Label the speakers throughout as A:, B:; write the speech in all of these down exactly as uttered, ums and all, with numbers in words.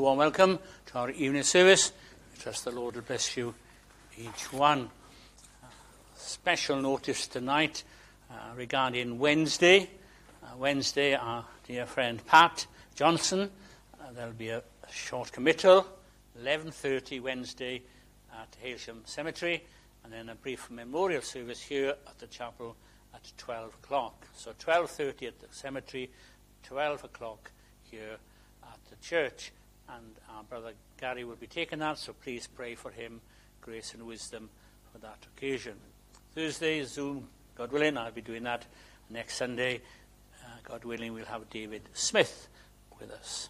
A: warm welcome to our evening service. I trust the Lord will bless you, each one. Special notice tonight uh, regarding Wednesday. Uh, Wednesday, our dear friend Pat Johnson, uh, there'll be a, a short committal, eleven thirty Wednesday at Hailsham Cemetery, and then a brief memorial service here at the chapel at twelve o'clock. So twelve thirty at the cemetery, twelve o'clock here at the church. And our brother Gary will be taking that, so please pray for him, grace and wisdom for that occasion. Thursday, Zoom, God willing, I'll be doing that. Next Sunday, uh, God willing, we'll have David Smith with us.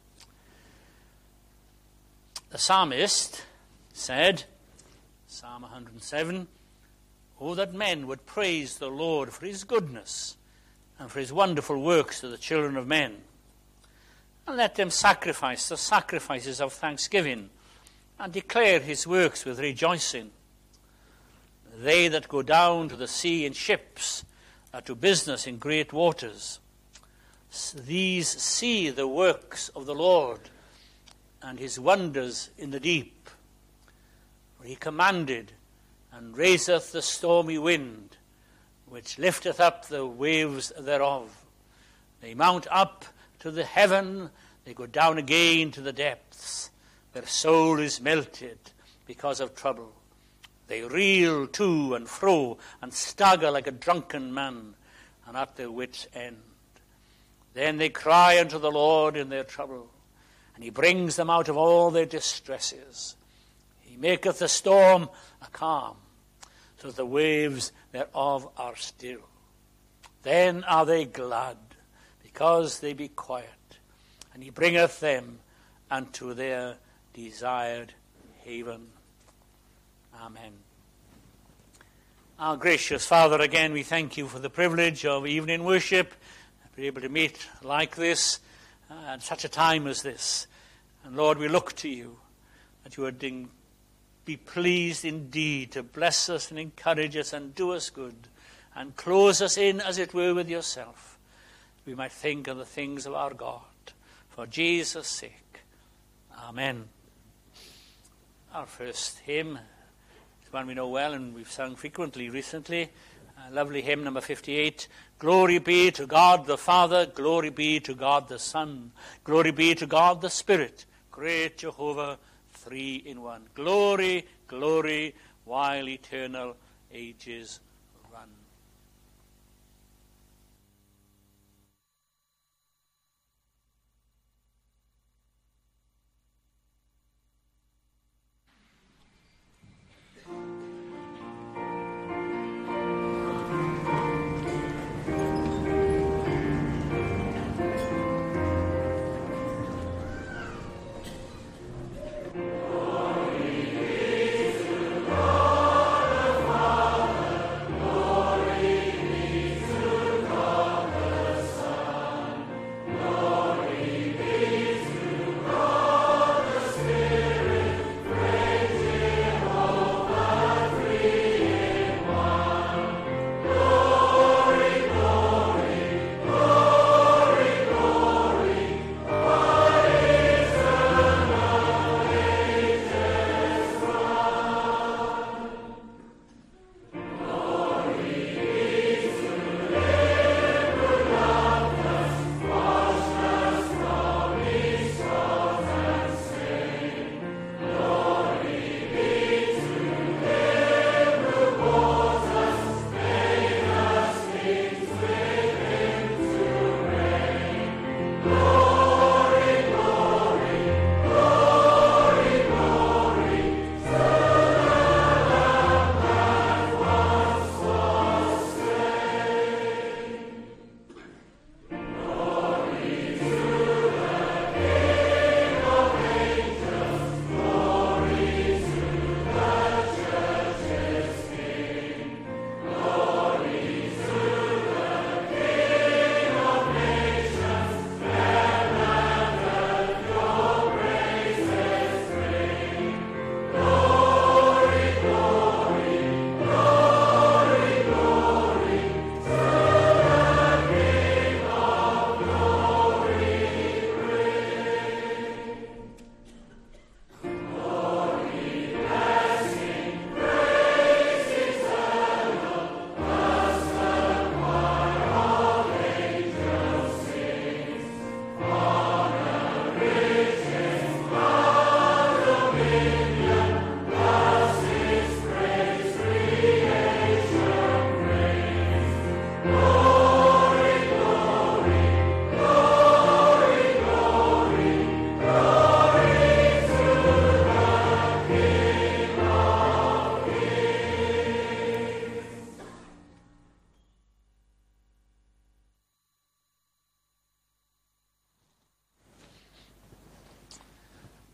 A: The psalmist said, Psalm one hundred seven, "Oh, that men would praise the Lord for his goodness and for his wonderful works to the children of men. And let them sacrifice the sacrifices of thanksgiving and declare his works with rejoicing. They that go down to the sea in ships, that do business in great waters, these see the works of the Lord and his wonders in the deep. For he commanded and raiseth the stormy wind, which lifteth up the waves thereof. They mount up to the heaven, they go down again to the depths. Their soul is melted because of trouble. They reel to and fro and stagger like a drunken man, and at their wits' end. Then they cry unto the Lord in their trouble, and he brings them out of all their distresses. He maketh the storm a calm, so that the waves thereof are still. Then are they glad, because they be quiet, and he bringeth them unto their desired haven." Amen. Our gracious Father, again we thank you for the privilege of evening worship, to be able to meet like this uh, at such a time as this. And Lord, we look to you, that you would be pleased indeed to bless us and encourage us and do us good, and close us in, as it were, with yourself. We might think of the things of our God. For Jesus' sake. Amen. Our first hymn is one we know well and we've sung frequently recently. A lovely hymn, number fifty-eight. "Glory be to God the Father, glory be to God the Son, glory be to God the Spirit, great Jehovah, three in one. Glory, glory, while eternal ages run."
B: Glory be to God the Father,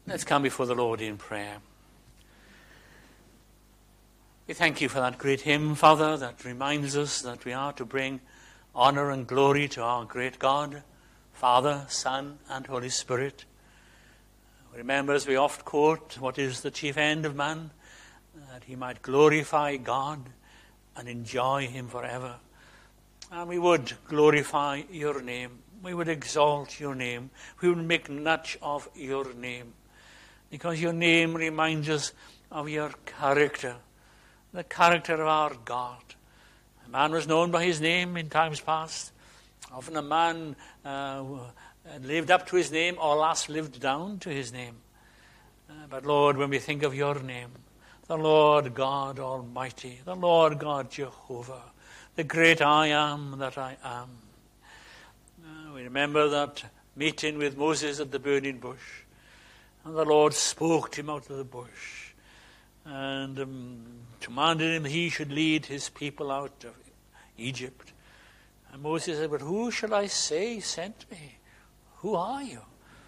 A: Let's come before the Lord in prayer. We thank you for that great hymn, Father, that reminds us that we are to bring honor and glory to our great God, Father, Son, and Holy Spirit. Remember, as we oft quote, what is the chief end of man? That he might glorify God and enjoy him forever. And we would glorify your name. We would exalt your name. We would make much of your name. Because your name reminds us of your character, the character of our God. A man was known by his name in times past. Often a man uh, lived up to his name, or last lived down to his name. Uh, but Lord, when we think of your name, the Lord God Almighty, the Lord God Jehovah, the great I am that I am. Uh, we remember that meeting with Moses at the burning bush. And the Lord spoke to him out of the bush and um, commanded him he should lead his people out of Egypt. And Moses said, but who shall I say sent me? Who are you?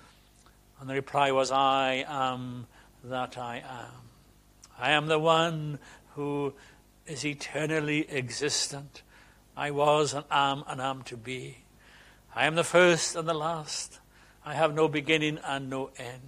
A: And the reply was, I am that I am. I am the one who is eternally existent. I was and am and am to be. I am the first and the last. I have no beginning and no end.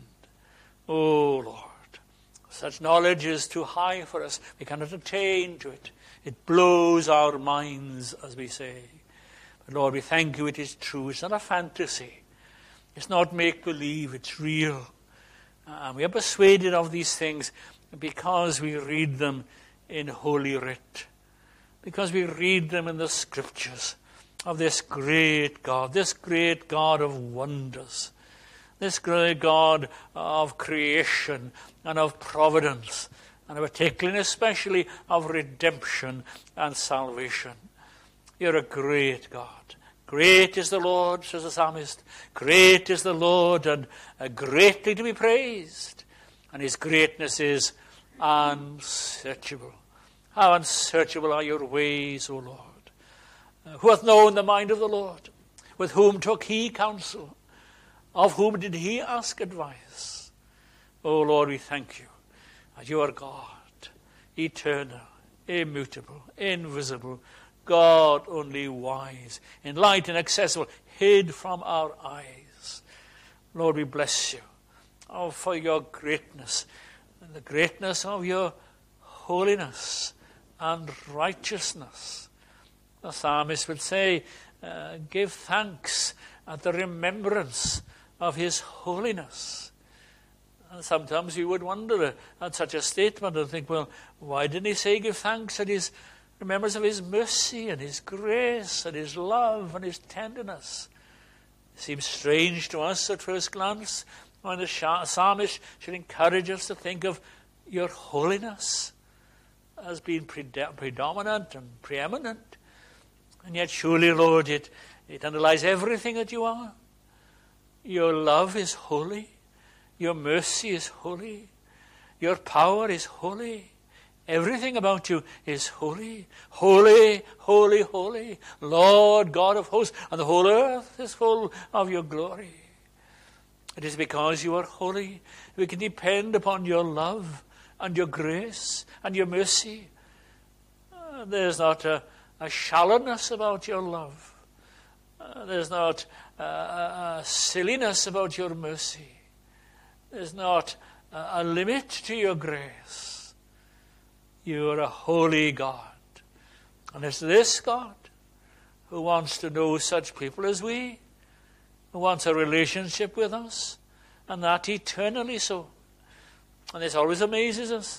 A: Oh, Lord, such knowledge is too high for us. We cannot attain to it. It blows our minds, as we say. But Lord, we thank you, it is true. It's not a fantasy. It's not make-believe. It's real. And we are persuaded of these things because we read them in Holy Writ. Because we read them in the Scriptures of this great God, this great God of wonders. This great God of creation and of providence, and particularly and especially of redemption and salvation. You're a great God. Great is the Lord, says the psalmist. Great is the Lord, and uh, greatly to be praised. And his greatness is unsearchable. How unsearchable are your ways, O Lord. Uh, who hath known the mind of the Lord? With whom took he counsel? Of whom did he ask advice? Oh Lord, we thank you that you are God, eternal, immutable, invisible, God only wise, in light and accessible, hid from our eyes. Lord, we bless you oh, for your greatness and the greatness of your holiness and righteousness. The psalmist would say, uh, give thanks at the remembrance of his holiness. And sometimes we would wonder at such a statement and think, well, why didn't he say give thanks at his remembrance of his mercy and his grace and his love and his tenderness? It seems strange to us at first glance when the psalmist should encourage us to think of your holiness as being predominant and preeminent. And yet surely, Lord, it, it underlies everything that you are. Your love is holy. Your mercy is holy. Your power is holy. Everything about you is holy. Holy, holy, holy. Lord God of hosts. And the whole earth is full of your glory. It is because you are holy we can depend upon your love and your grace and your mercy. Uh, there's not a, a shallowness about your love. Uh, there's not uh, a, a silliness about your mercy. There's not a, a limit to your grace. You are a holy God. And it's this God who wants to know such people as we, who wants a relationship with us, and that eternally so. And this always amazes us.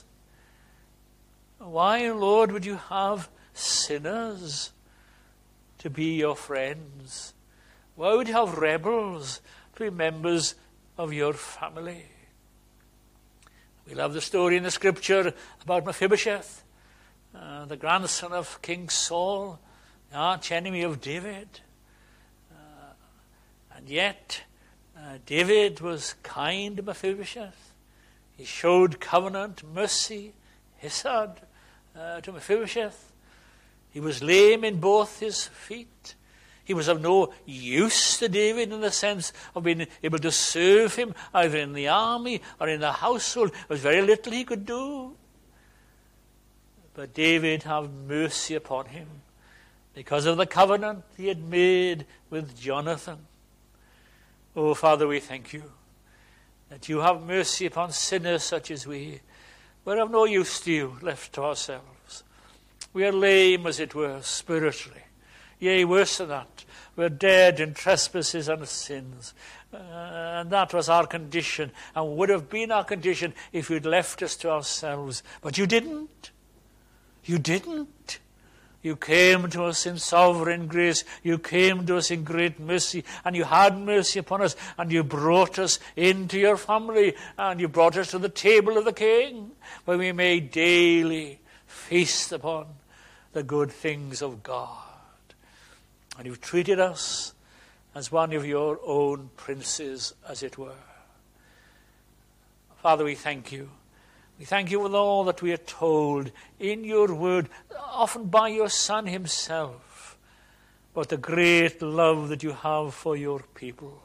A: Why, Lord, would you have sinners to be your friends? Why would you have rebels to be members of your family? We love the story in the Scripture about Mephibosheth, uh, the grandson of King Saul, the arch enemy of David. Uh, and yet, uh, David was kind to Mephibosheth. He showed covenant mercy, hesed, uh, to Mephibosheth. He was lame in both his feet. He was of no use to David in the sense of being able to serve him either in the army or in the household. There was very little he could do. But David had mercy upon him because of the covenant he had made with Jonathan. Oh, Father, we thank you that you have mercy upon sinners such as we. We're of no use to you, left to ourselves. We are lame, as it were, spiritually. Yea, worse than that. We're dead in trespasses and sins. Uh, and that was our condition, and would have been our condition if you'd left us to ourselves. But you didn't. You didn't. You came to us in sovereign grace. You came to us in great mercy, and you had mercy upon us, and you brought us into your family, and you brought us to the table of the King, where we may daily feast upon the good things of God. And you've treated us as one of your own princes, as it were. Father, we thank you. We thank you with all that we are told in your word, often by your Son himself, but the great love that you have for your people.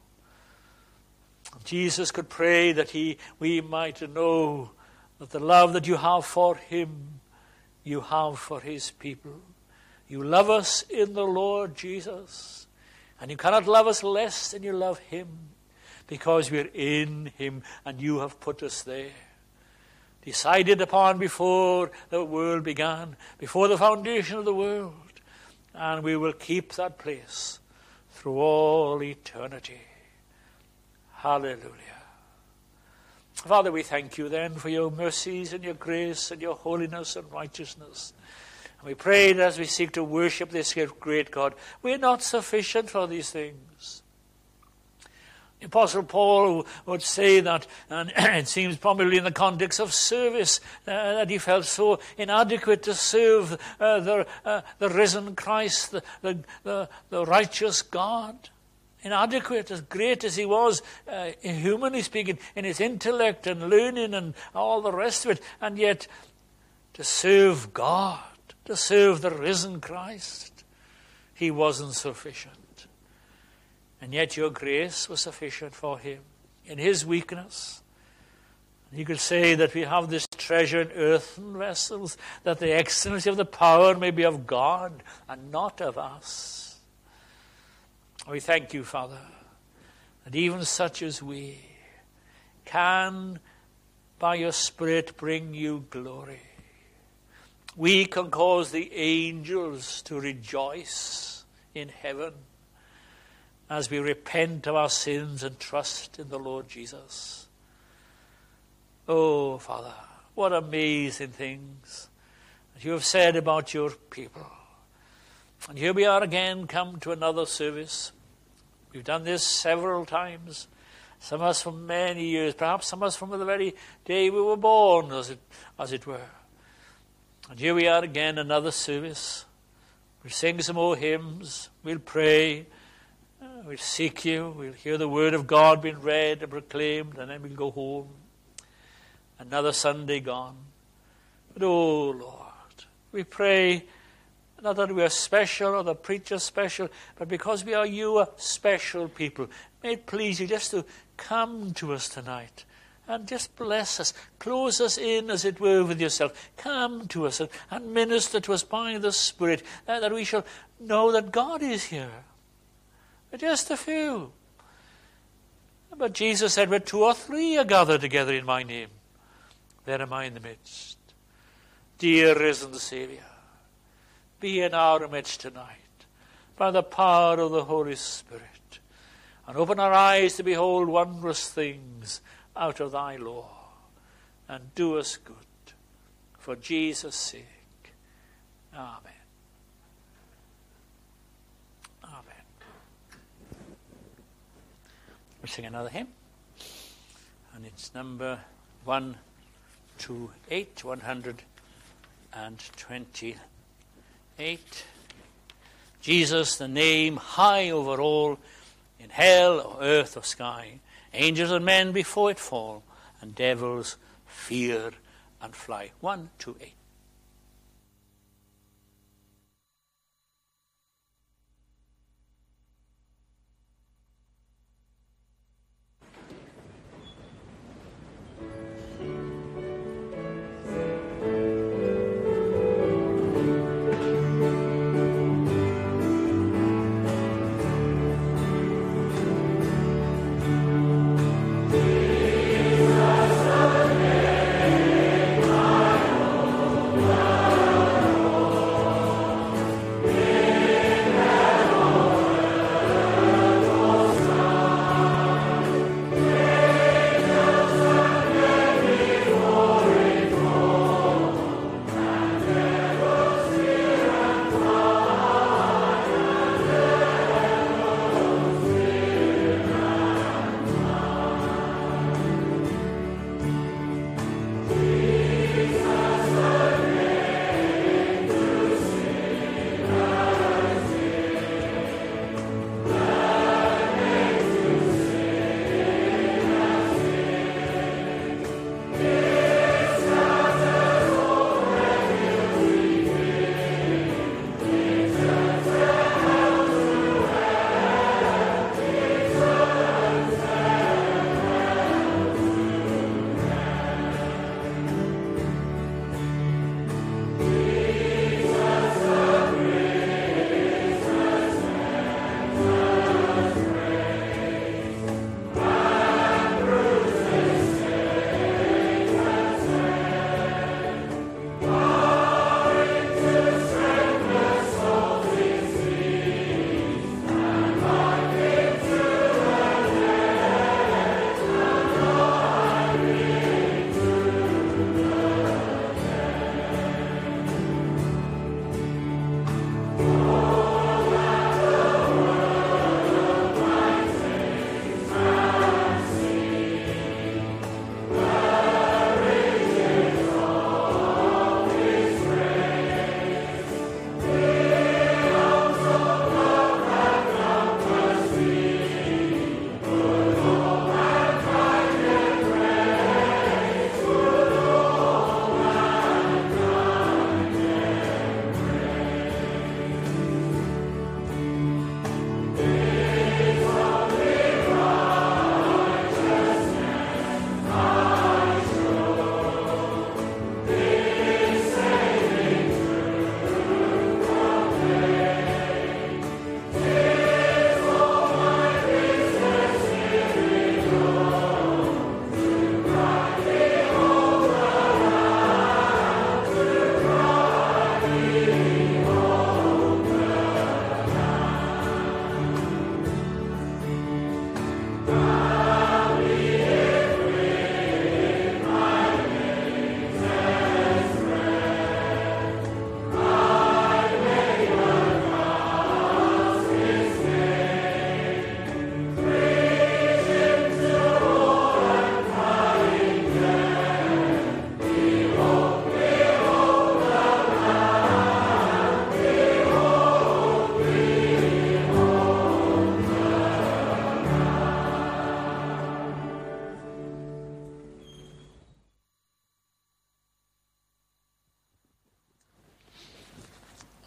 A: Jesus could pray that he, we might know that the love that you have for him, you have for his people. You love us in the Lord Jesus, and you cannot love us less than you love him, because we're in him and you have put us there. Decided upon before the world began, before the foundation of the world, and we will keep that place through all eternity. Hallelujah. Father, we thank you then for your mercies and your grace and your holiness and righteousness. And we pray that as we seek to worship this great God, we are not sufficient for these things. The Apostle Paul would say that, and it seems probably in the context of service, uh, that he felt so inadequate to serve uh, the, uh, the risen Christ, the, the, the, the righteous God. Inadequate, as great as he was, uh, humanly speaking, in his intellect and learning and all the rest of it, and yet to serve God, to serve the risen Christ, he wasn't sufficient. And yet your grace was sufficient for him in his weakness. He could say that we have this treasure in earthen vessels, that the excellency of the power may be of God and not of us. We thank you, Father, that even such as we can, by your Spirit, bring you glory. We can cause the angels to rejoice in heaven as we repent of our sins and trust in the Lord Jesus. Oh, Father, what amazing things that you have said about your people. And here we are again, come to another service. We've done this several times. Some of us for many years, perhaps some of us from the very day we were born, as it, as it were. And here we are again, another service. We'll sing some more hymns. We'll pray. We'll seek you. We'll hear the word of God being read and proclaimed, and then we'll go home. Another Sunday gone. But oh, Lord, we pray not that we are special or the preacher special, but because we are your special people. May it please you just to come to us tonight and just bless us. Close us in, as it were, with yourself. Come to us and, and minister to us by the Spirit, that, that we shall know that God is here. Just a few. But Jesus said, where two or three are gathered together in my name, there am I in the midst. Dear risen Saviour, be in our midst tonight by the power of the Holy Spirit, and open our eyes to behold wondrous things out of thy law, and do us good. For Jesus' sake. Amen. We'll sing another hymn, and it's number one twenty-eight, one hundred twenty-eight. Jesus, the name high over all, in hell or earth or sky, angels and men before it fall, and devils fear and fly. one twenty-eight.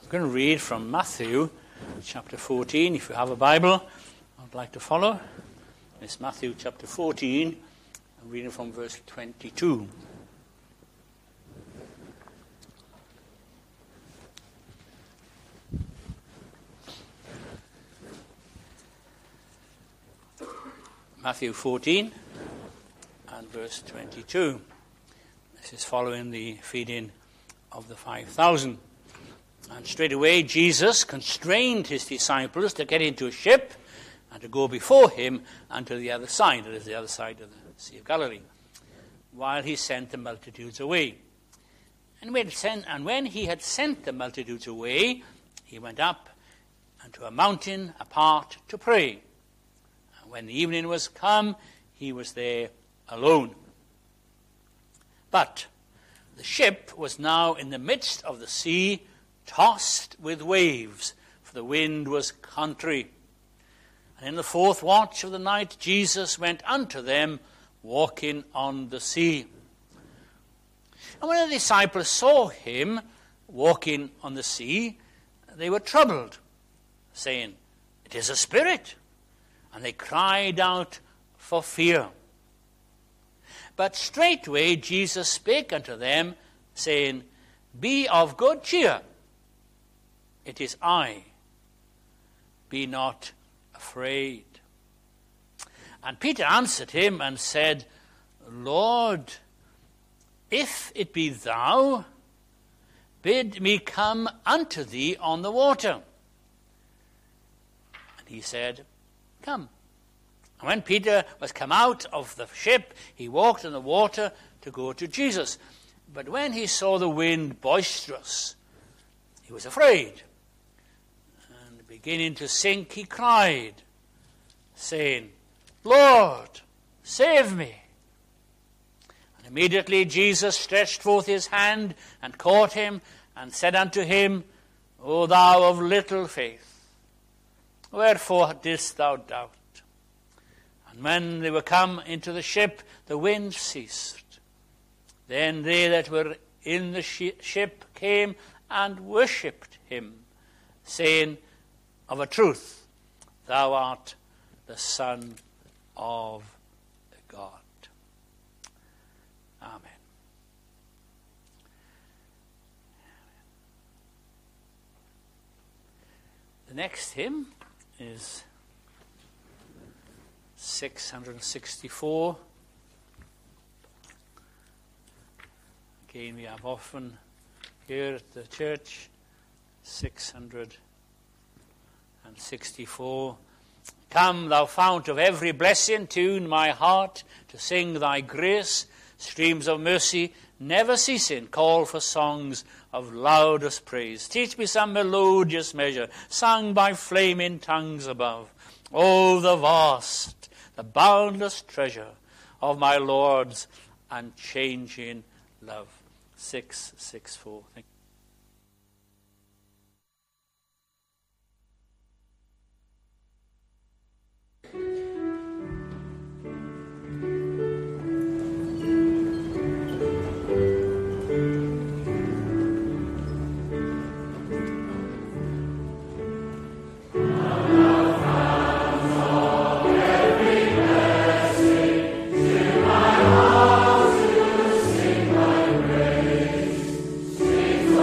A: I'm going to read from Matthew chapter fourteen. If you have a Bible, I'd like to follow. It's Matthew chapter fourteen. I'm reading from verse twenty-two. Matthew fourteen and verse twenty-two. This is following the feeding of the five thousand. And straight away Jesus constrained his disciples to get into a ship and to go before him unto the other side, that is the other side of the Sea of Galilee, while he sent the multitudes away. And when, sent, and when he had sent the multitudes away, he went up unto a mountain apart to pray. And when the evening was come, he was there alone. But the ship was now in the midst of the sea, tossed with waves, for the wind was contrary. And in the fourth watch of the night Jesus went unto them, walking on the sea. And when the disciples saw him walking on the sea, they were troubled, saying, It is a spirit. And they cried out for fear. But straightway Jesus spake unto them, saying, Be of good cheer. It is I. Be not afraid. And Peter answered him and said, Lord, if it be thou, bid me come unto thee on the water. And he said, Come. And when Peter was come out of the ship, he walked on the water to go to Jesus. But when he saw the wind boisterous, he was afraid. And beginning to sink, he cried, saying, Lord, save me. And immediately Jesus stretched forth his hand and caught him and said unto him, O thou of little faith, wherefore didst thou doubt? And when they were come into the ship, the wind ceased. Then they that were in the ship came and worshipped him, saying, Of a truth, thou art the Son of God. Amen. The next hymn is six hundred sixty-four. Again, we have often here at the church, six hundred sixty-four. Come, thou fount of every blessing, tune my heart to sing thy grace. Streams of mercy, never ceasing, call for songs of loudest praise. Teach me some melodious measure, sung by flaming tongues above. Oh, the vast, the boundless treasure of my Lord's unchanging love. six sixty-four. Thank you.
B: Sing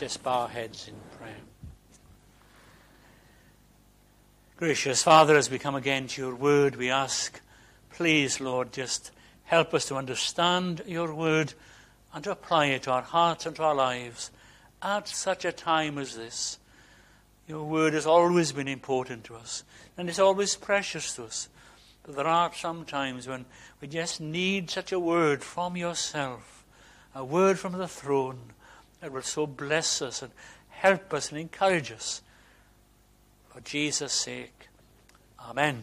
A: Let's bow our heads in prayer. Gracious Father, as we come again to your word, we ask, please, Lord, just help us to understand your word and to apply it to our hearts and to our lives at such a time as this. Your word has always been important to us, and it's always precious to us. But there are some times when we just need such a word from yourself, a word from the throne that will so bless us and help us and encourage us. For Jesus' sake, amen.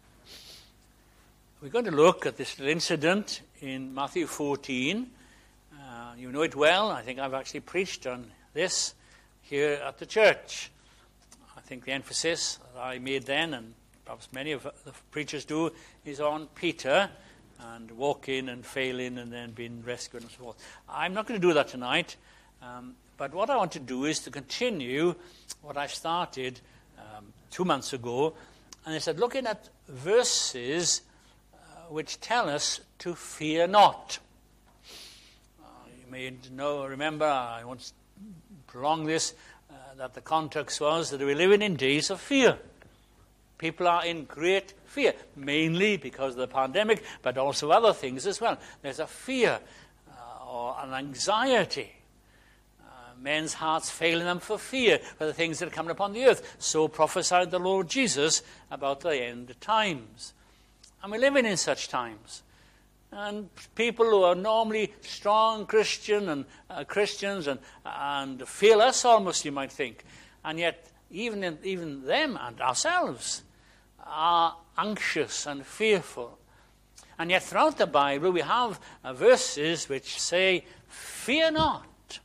A: We're going to look at this little incident in Matthew fourteen. Uh, you know it well. I think I've actually preached on this here at the church. I think the emphasis that I made then, and perhaps many of the preachers do, is on Peter and walking and failing and then being rescued and so forth. I'm not going to do that tonight, um, but what I want to do is to continue what I started um, two months ago, and I said looking at verses uh, which tell us to fear not. Uh, you may know, remember, I won't prolong this, uh, that the context was that we're living in days of fear. People are in great fear, mainly because of the pandemic, but also other things as well. There's a fear uh, or an anxiety. Uh, men's hearts failing them for fear for the things that are coming upon the earth. So prophesied the Lord Jesus about the end times. And we're living in such times. And people who are normally strong Christian and uh, Christians and, and fearless almost, you might think, and yet even in, even them and ourselves are anxious and fearful. And yet throughout the Bible we have uh, verses which say, fear not.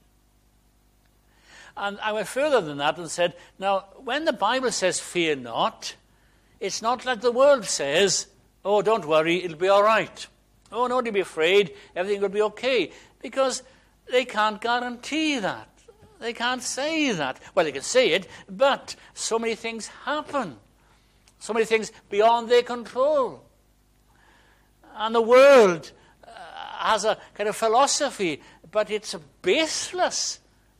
A: And I went further than that and said, now when the Bible says fear not, it's not like the world says, oh, don't worry, it'll be all right. Oh, no, don't be afraid, everything will be okay. Because they can't guarantee that. They can't say that. Well, they can say it, but so many things happen. So many things beyond their control. And the world uh, has a kind of philosophy, but it's a baseless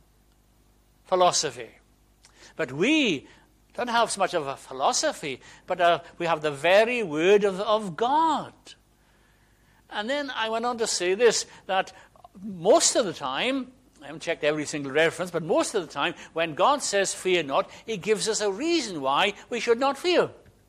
A: philosophy. But we don't have so much of a philosophy, but uh, we have the very word of, of God. And then I went on to say this, that most of the time, I haven't checked every single reference, but most of the time, when God says fear not, he gives us a reason why we should not fear.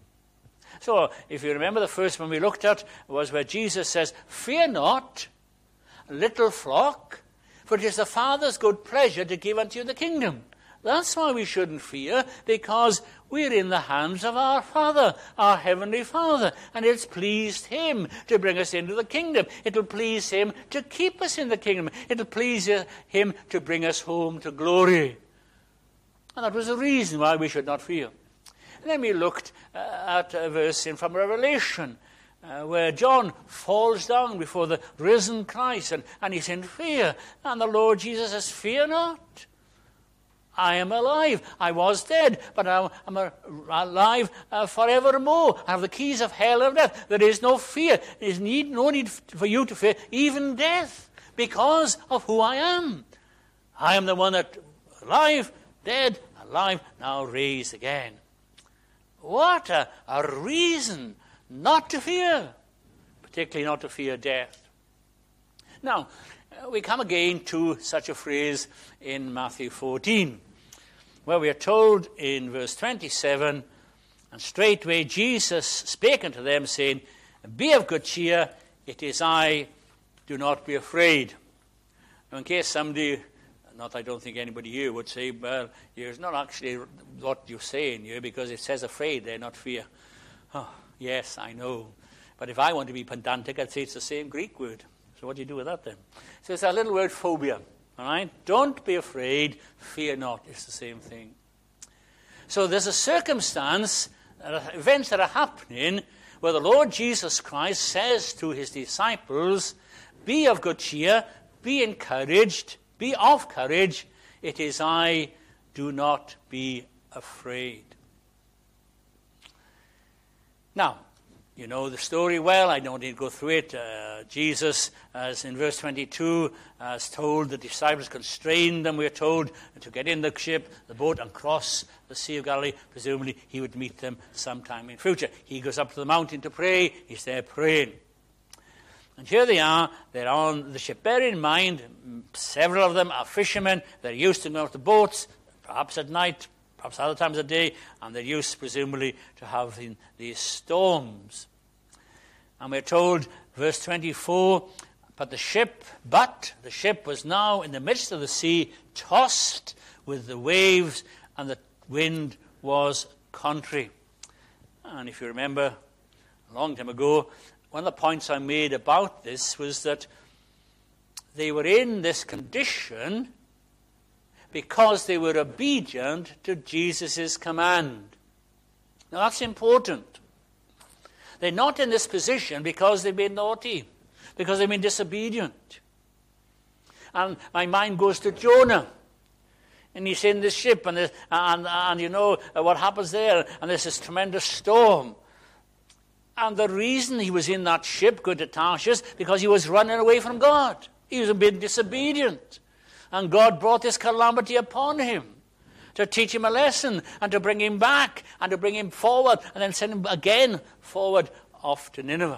A: So, if you remember, the first one we looked at was where Jesus says, fear not, little flock, for it is the Father's good pleasure to give unto you the kingdom. That's why we shouldn't fear, because we're in the hands of our Father, our Heavenly Father, and it's pleased him to bring us into the kingdom. It'll please him to keep us in the kingdom. It'll please him to bring us home to glory. And that was the reason why we should not fear. And then we looked uh, at a verse in from Revelation, uh, where John falls down before the risen Christ, and, and he's in fear. And the Lord Jesus says, fear not. I am alive. I was dead, but I am alive uh, forevermore. I have the keys of hell and death. There is no fear. There is need, no need for you to fear even death, because of who I am. I am the one that alive, dead, alive, now raised again. What a, a reason not to fear, particularly not to fear death. Now, we come again to such a phrase in Matthew fourteen, where we are told in verse twenty-seven, and straightway Jesus spake unto them, saying, be of good cheer, it is I, do not be afraid. Now, in case somebody, not I don't think anybody here would say, well, it's not actually what you're saying here, because it says afraid there, not fear. Oh, yes, I know. But if I want to be pedantic, I'd say it's the same Greek word. So what do you do with that then? So it's a little word phobia. All right? Don't be afraid, fear not. It's the same thing. So there's a circumstance, uh, events that are happening where the Lord Jesus Christ says to his disciples, be of good cheer, be encouraged, be of courage. It is I, do not be afraid. Now, You know the story well. I don't need to go through it. Uh, Jesus, as in verse twenty-two, has told the disciples, constrained them, we're told, to get in the ship, the boat, and cross the Sea of Galilee. Presumably, he would meet them sometime in future. He goes up to the mountain to pray. He's there praying. And here they are. They're on the ship. Bear in mind, several of them are fishermen. They're used to going off the boats, perhaps at night, perhaps other times of the day, and they're used, presumably, to having these storms. And we're told, verse twenty-four, but the ship, but the ship was now in the midst of the sea, tossed with the waves, and the wind was contrary. And if you remember, a long time ago, one of the points I made about this was that they were in this condition because they were obedient to Jesus' command. Now that's important. They're not in this position because they've been naughty, because they've been disobedient. And my mind goes to Jonah. And he's in this ship, and, and, and you know what happens there, and there's this tremendous storm. And the reason he was in that ship, going to Tarshish, because he was running away from God. He was a bit disobedient. And God brought this calamity upon him to teach him a lesson and to bring him back and to bring him forward and then send him again forward off to Nineveh.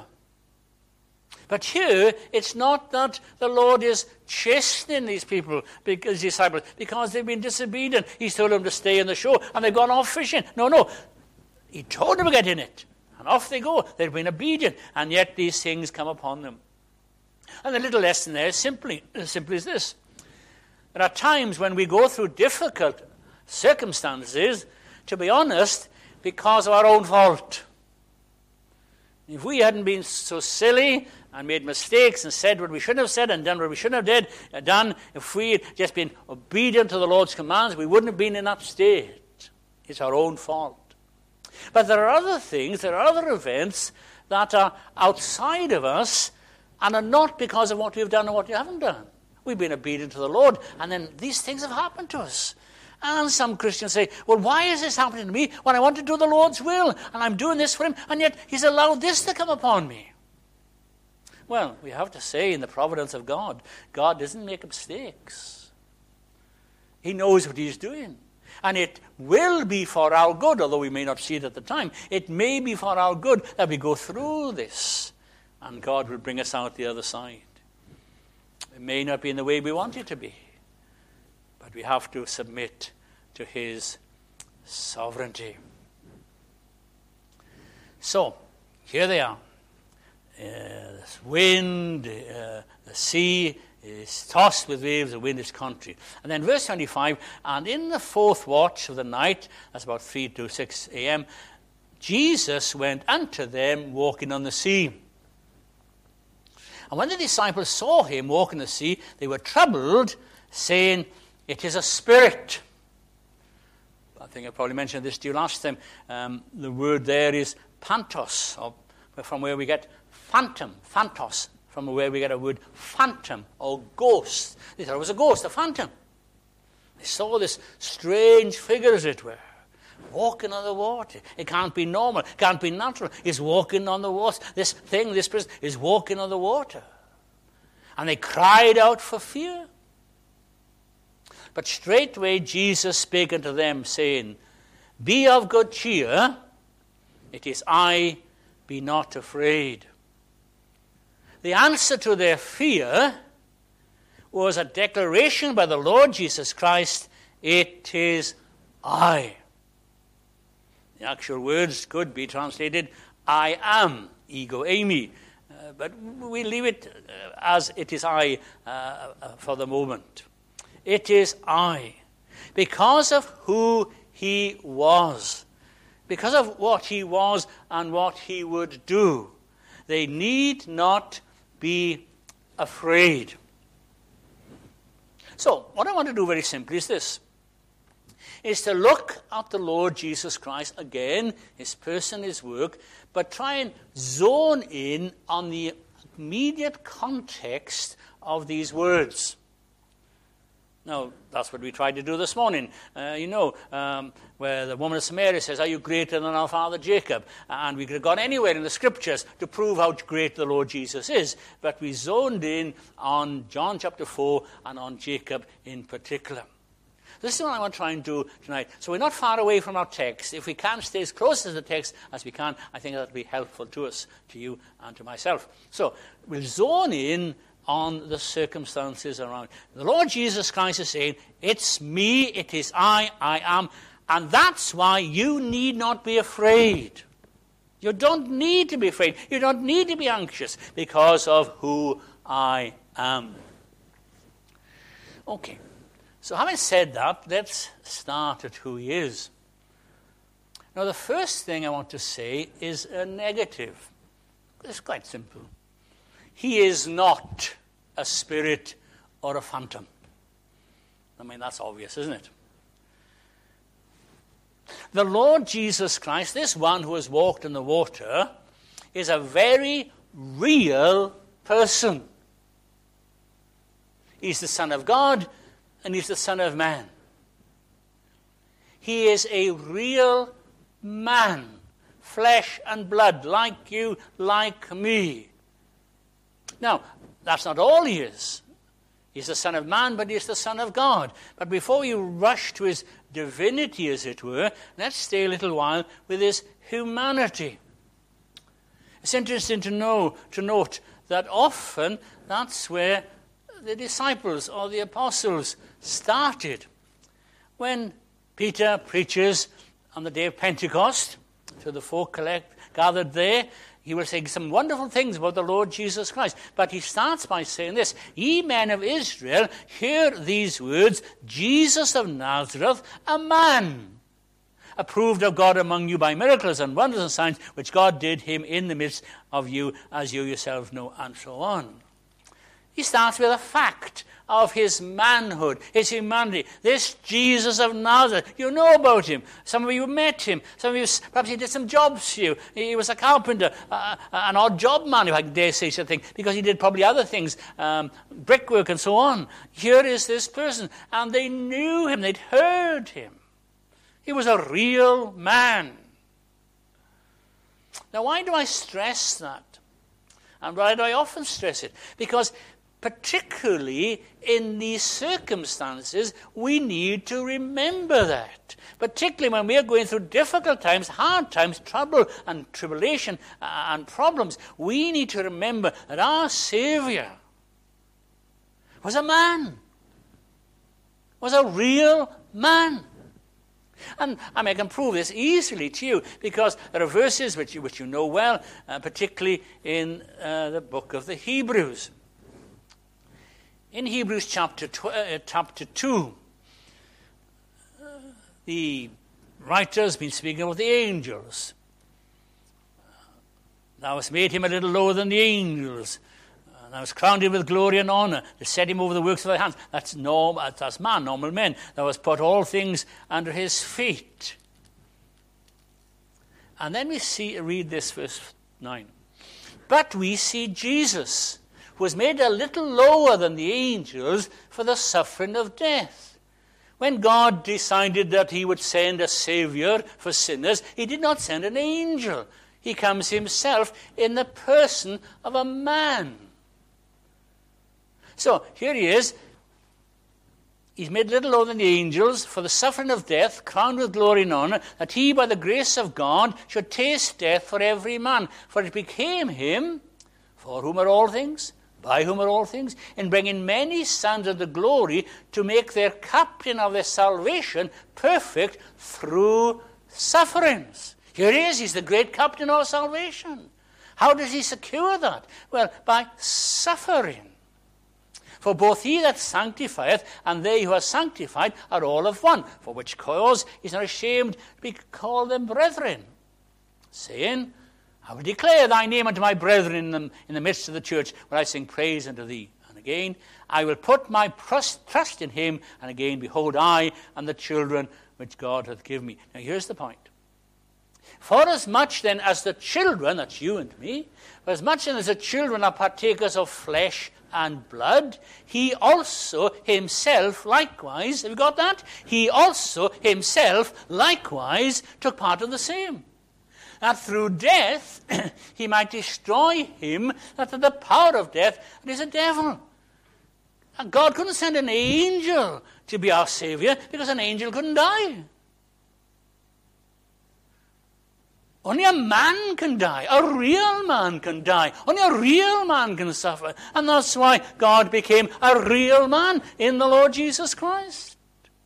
A: But here, it's not that the Lord is chastening these people, his disciples, because they've been disobedient. He's told them to stay on the shore and they've gone off fishing. No, no. He told them to get in it. And off they go. They've been obedient. And yet these things come upon them. And the little lesson there is simply, as simply as this. There are times when we go through difficult circumstances, to be honest, because of our own fault. If we hadn't been so silly and made mistakes and said what we shouldn't have said and done what we shouldn't have did, done, if we had just been obedient to the Lord's commands, we wouldn't have been in that state. It's our own fault. But there are other things, there are other events that are outside of us and are not because of what we've done or what we haven't done. We've been obedient to the Lord, and then these things have happened to us. And some Christians say, well, why is this happening to me when I want to do the Lord's will, and I'm doing this for him, and yet he's allowed this to come upon me? Well, we have to say, in the providence of God, God doesn't make mistakes. He knows what he's doing. And it will be for our good, although we may not see it at the time. It may be for our good that we go through this, and God will bring us out the other side. It may not be in the way we want it to be, but we have to submit to his sovereignty. So, here they are. Uh, this wind, uh, the sea is tossed with waves, the wind is contrary. And then verse twenty-five, and in the fourth watch of the night, that's about three to six a.m., Jesus went unto them walking on the sea. And when the disciples saw him walk on the sea, they were troubled, saying, it is a spirit. I think I probably mentioned this to you last time. Um, the word there is pantos, or from where we get phantom, phantos, from where we get a word phantom or ghost. They thought it was a ghost, a phantom. They saw this strange figure, as it were, walking on the water. It can't be normal. It can't be natural. He's walking on the water. This thing, this person, is walking on the water. And they cried out for fear. But straightway Jesus spake unto them, saying, be of good cheer. It is I, be not afraid. The answer to their fear was a declaration by the Lord Jesus Christ, it is I. The actual words could be translated, I am, ego eimi. Uh, but we leave it uh, as it is I uh, uh, for the moment. It is I. Because of who he was. Because of what he was and what he would do. They need not be afraid. So, what I want to do very simply is this. Is to look at the Lord Jesus Christ again, his person, his work, but try and zone in on the immediate context of these words. Now, that's what we tried to do this morning. Uh, you know, um, where the woman of Samaria says, are you greater than our father Jacob? And we could have gone anywhere in the scriptures to prove how great the Lord Jesus is. But we zoned in on John chapter four and on Jacob in particular. This is what I want to try and do tonight. So we're not far away from our text. If we can stay as close to the text as we can, I think that will be helpful to us, to you and to myself. So we'll zone in on the circumstances around. The Lord Jesus Christ is saying, it's me, it is I, I am. And that's why you need not be afraid. You don't need to be afraid. You don't need to be anxious because of who I am. Okay. So having said that, let's start at who he is. Now the first thing I want to say is a negative. It's quite simple. He is not a spirit or a phantom. I mean, that's obvious, isn't it? The Lord Jesus Christ, this one who has walked in the water, is a very real person. He's the Son of God and he's the Son of Man. He is a real man, flesh and blood, like you, like me. Now, that's not all he is. He's the Son of Man, but he's the Son of God. But before you rush to his divinity, as it were, let's stay a little while with his humanity. It's interesting to know, to note that often that's where the disciples or the apostles started. When Peter preaches on the day of Pentecost to the folk collect, gathered there, he will say some wonderful things about the Lord Jesus Christ. But he starts by saying this, ye men of Israel, hear these words, Jesus of Nazareth, a man, approved of God among you by miracles and wonders and signs, which God did him in the midst of you, as you yourselves know, and so on. He starts with a fact of his manhood, his humanity. This Jesus of Nazareth, you know about him. Some of you met him. Some of you, perhaps he did some jobs for you. He was a carpenter, uh, an odd job man, if I dare say such a thing, because he did probably other things, um, brickwork and so on. Here is this person, and they knew him. They'd heard him. He was a real man. Now, why do I stress that? And why do I often stress it? Because particularly in these circumstances, we need to remember that. Particularly when we are going through difficult times, hard times, trouble and tribulation and problems, we need to remember that our Savior was a man, was a real man. And I, mean, I can prove this easily to you because there are verses which you, which you know well, uh, particularly in uh, the book of the Hebrews. In Hebrews chapter, tw- uh, chapter two, uh, the writer's been speaking about the angels. Thou hast made him a little lower than the angels. Uh, thou hast crowned him with glory and honor to set him over the works of thy hands. That's, norm, that's man, normal men. Thou hast put all things under his feet. And then we see, read this verse nine. But we see Jesus, who was made a little lower than the angels for the suffering of death. When God decided that he would send a Savior for sinners, he did not send an angel. He comes himself in the person of a man. So here he is. He's made little lower than the angels for the suffering of death, crowned with glory and honor, that he by the grace of God should taste death for every man. For it became him, for whom are all things, by whom are all things, in bringing many sons unto glory, to make their captain of their salvation perfect through sufferings. Here he is, he's the great captain of salvation. How does he secure that? Well, by suffering. For both he that sanctifieth and they who are sanctified are all of one, for which cause he is not ashamed to be called them brethren, saying, I will declare thy name unto my brethren in the, in the midst of the church, when I sing praise unto thee. And again, I will put my trust, trust in him, and again, behold, I and the children which God hath given me. Now here's the point. For as much then as the children, that's you and me, for as much then as the children are partakers of flesh and blood, he also himself likewise, have you got that? He also himself likewise took part of the same. That through death he might destroy him that had the power of death, that is the devil. And God couldn't send an angel to be our Savior because an angel couldn't die. Only a man can die. A real man can die. Only a real man can suffer. And that's why God became a real man in the Lord Jesus Christ.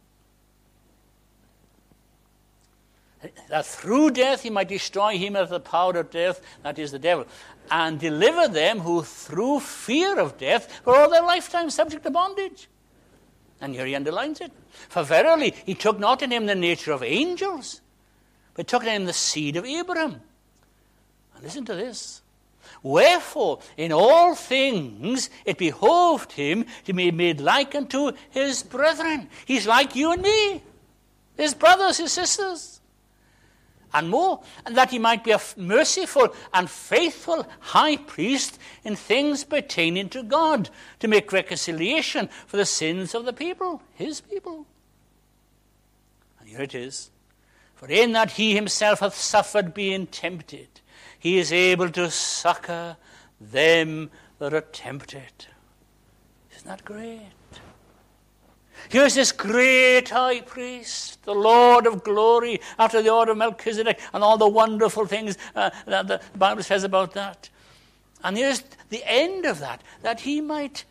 A: That through death he might destroy him of the power of death, that is the devil, and deliver them who through fear of death were all their lifetime subject to bondage. And here he underlines it. For verily he took not in him the nature of angels, but took in him the seed of Abraham. And listen to this. Wherefore, in all things it behoved him to be made like unto his brethren. He's like you and me, his brothers, his sisters. And more, and that he might be a merciful and faithful high priest in things pertaining to God, to make reconciliation for the sins of the people, his people. And here it is. For in that he himself hath suffered being tempted, he is able to succor them that are tempted. Isn't that great? Here's this great high priest, the Lord of glory, after the order of Melchizedek, and all the wonderful things uh, that the Bible says about that. And here's the end of that, that he might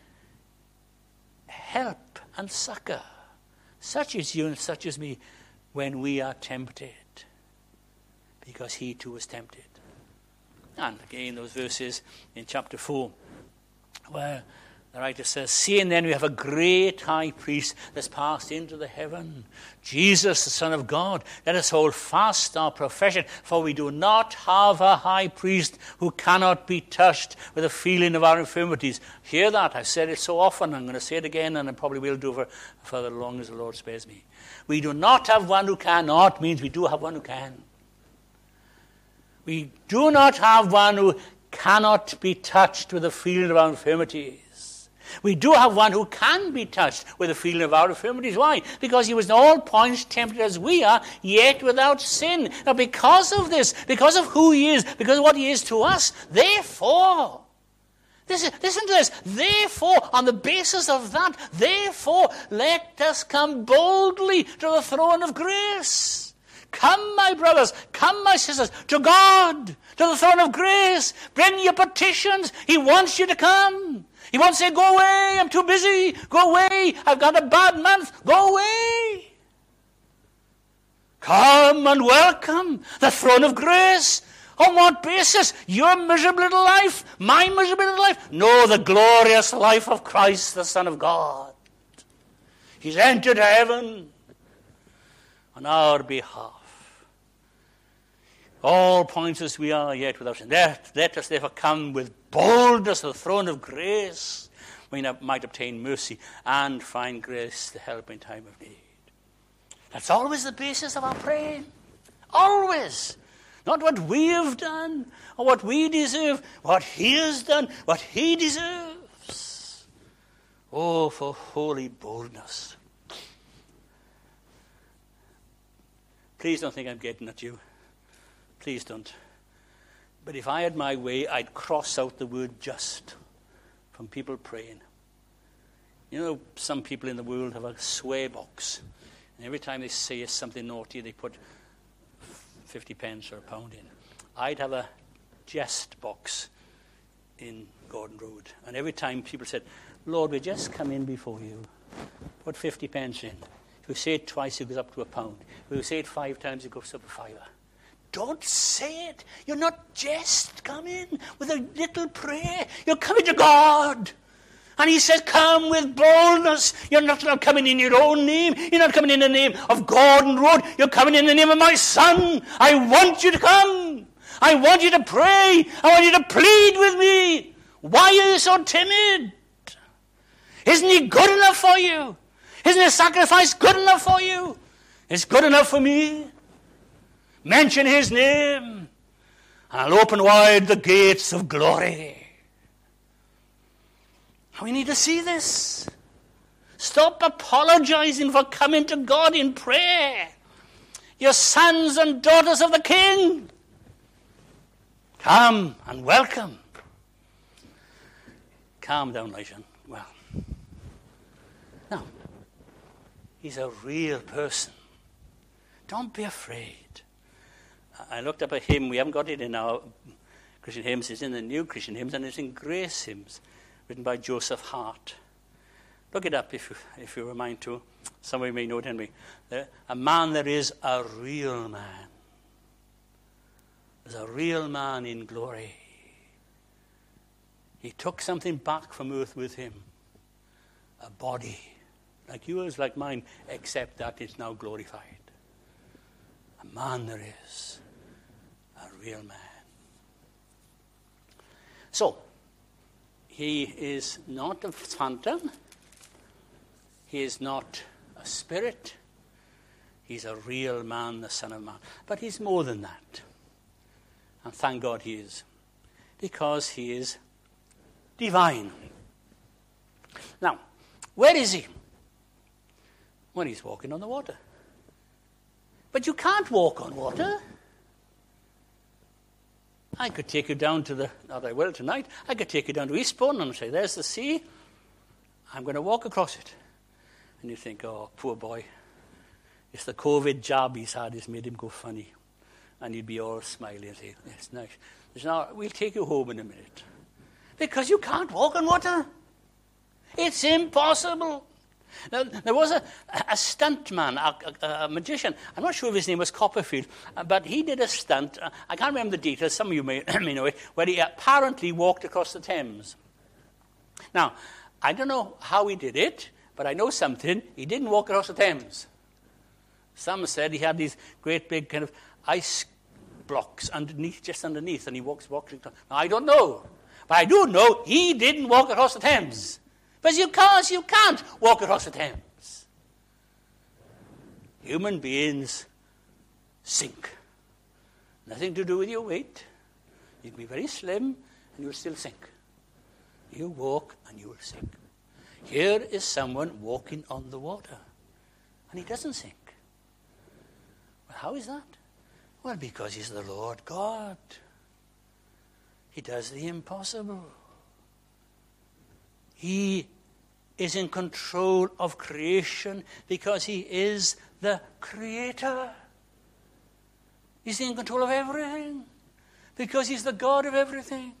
A: help and succor such as you and such as me when we are tempted, because he too was tempted. And again, those verses in chapter four, where the writer says, seeing then we have a great high priest that's passed into the heaven, Jesus, the Son of God, let us hold fast our profession, for we do not have a high priest who cannot be touched with the feeling of our infirmities. Hear that? I've said it so often. I'm going to say it again, and I probably will do for further long as the Lord spares me. We do not have one who cannot means we do have one who can. We do not have one who cannot be touched with the feeling of our infirmities. We do have one who can be touched with the feeling of our infirmities. Why? Because he was in all points tempted as we are, yet without sin. Now because of this, because of who he is, because of what he is to us, therefore, listen, listen to this, therefore, on the basis of that, therefore, let us come boldly to the throne of grace. Come, my brothers, come, my sisters, to God, to the throne of grace. Bring your petitions. He wants you to come. He won't say, go away, I'm too busy. Go away, I've got a bad month. Go away. Come and welcome the throne of grace. On what basis? Your miserable little life? My miserable little life? No, the glorious life of Christ, the Son of God. He's entered heaven on our behalf. All points as we are, yet without sin. Let, let us therefore come with boldness to the throne of grace, we might obtain mercy and find grace to help in time of need. That's always the basis of our praying. Always. Not what we have done or what we deserve, what he has done, what he deserves. Oh, for holy boldness. Please don't think I'm getting at you. Please don't. But if I had my way, I'd cross out the word just from people praying. You know, some people in the world have a swear box. And every time they say something naughty, they put fifty pence or a pound in. I'd have a jest box in Gordon Road. And every time people said, Lord, we just come in before you, put fifty pence in. If we say it twice, it goes up to a pound. If we say it five times, it goes up to a fiver. Don't say it. You're not just coming with a little prayer. You're coming to God. And he says, come with boldness. You're not coming in your own name. You're not coming in the name of Gordon Road. You're coming in the name of my Son. I want you to come. I want you to pray. I want you to plead with me. Why are you so timid? Isn't he good enough for you? Isn't his sacrifice good enough for you? It's good enough for me. Mention his name, and I'll open wide the gates of glory. We need to see this. Stop apologizing for coming to God in prayer. You're sons and daughters of the King. Come and welcome. Calm down, Lysian. Well, now, he's a real person. Don't be afraid. I looked up a hymn. We haven't got it in our Christian hymns. It's in the New Christian hymns, and it's in Grace Hymns, written by Joseph Hart. Look it up if you, if you're a mind to. Some of you may know it anyway. A man that is a real man. There's a real man in glory. He took something back from earth with him. A body, like yours, like mine, except that it's now glorified. A man there is. A real man. So, he is not a phantom. He is not a spirit. He's a real man, the Son of Man. But he's more than that. And thank God he is. Because he is divine. Now, where is he? Well, he's walking on the water. But you can't walk on water. I could take you down to the, not I will tonight, I could take you down to Eastbourne and say, there's the sea. I'm going to walk across it. And you think, oh, poor boy. It's the COVID jab he's had has made him go funny. And you'd be all smiling and say, it's nice. There's no, we'll take you home in a minute. Because you can't walk on water. It's impossible. Now, there was a, a stuntman, a, a, a magician. I'm not sure if his name was Copperfield, but he did a stunt. I can't remember the details. Some of you may, may know it, where he apparently walked across the Thames. Now, I don't know how he did it, but I know something. He didn't walk across the Thames. Some said he had these great big kind of ice blocks underneath, just underneath, and he walks, walks. Now, I don't know, but I do know he didn't walk across the Thames. Because you can't, you can't walk across the Thames. Human beings sink. Nothing to do with your weight. You can be very slim and you'll still sink. You walk and you will sink. Here is someone walking on the water and he doesn't sink. Well, how is that? Well, because he's the Lord God. He does the impossible. He is in control of creation because he is the creator. He's in control of everything because he's the God of everything.